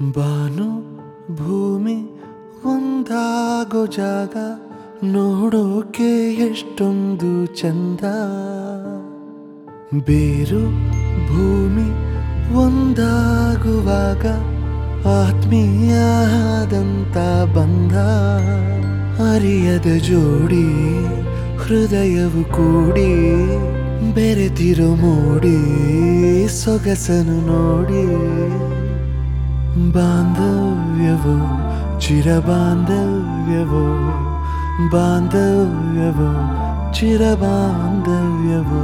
ಬಾನು ಭೂಮಿ ಒಂದಾಗೋ ಜಾಗ ನೋಡೋಕೆ ಎಷ್ಟೊಂದು ಚಂದ. ಬೇರು ಭೂಮಿ ಒಂದಾಗುವಾಗ ಆತ್ಮೀಯಾದಂತ ಬಂಧ. ಅರಿಯದ ಜೋಡಿ ಹೃದಯವು ಕೂಡಿ ಬೆರೆತಿರೋ ಮೂಡಿ ಸೊಗಸನು ನೋಡಿ. ಬಾಂಧವ್ಯವೋ ಚಿರಬಾಂಧವ್ಯವೋ, ಬಾಂಧವ್ಯವೋ ಚಿರಬಾಂಧವ್ಯವೋ.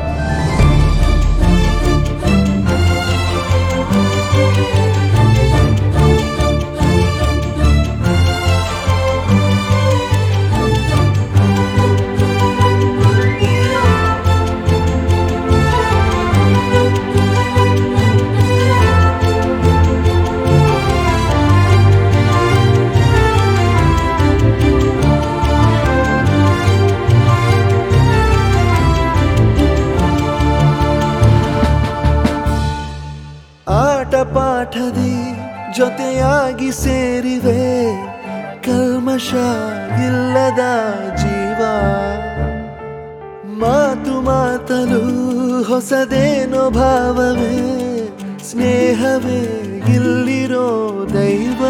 ಆಟ ಪಾಠದಿ ಜೊತೆಯಾಗಿ ಸೇರಿವೆ ಕಲ್ಮಶ ಇಲ್ಲದ ಜೀವ. ಮಾತು ಮಾತಲು ಹೊಸದೇನೋ ಭಾವವೇ, ಸ್ನೇಹವೇ ಇಲ್ಲಿರೋ ದೈವ.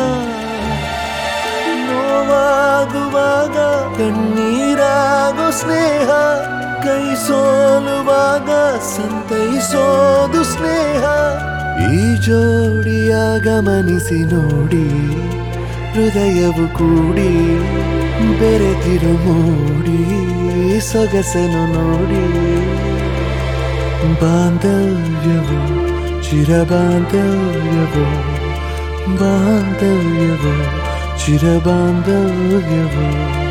ನೋವಾಗುವಾಗ ಕಣ್ಣೀರಾಗೋ ಸ್ನೇಹ, ಕೈ ಸೋಲುವಾಗ ಸಂತೈಸೋದು ಸ್ನೇಹ. ಈ ಜೋಡಿಯ ಗಮನಿಸಿ ನೋಡಿ ಹೃದಯವು ಕೂಡಿ ಬೆರೆತಿರು ಮೂಡಿ ಸೊಗಸನು ನೋಡಿ. ಬಾಂಧವ್ಯವೋ ಚಿರಬಾಂಧವ್ಯವೋ, ಬಾಂಧವ್ಯವೋ ಚಿರಬಾಂಧವ್ಯವೋ.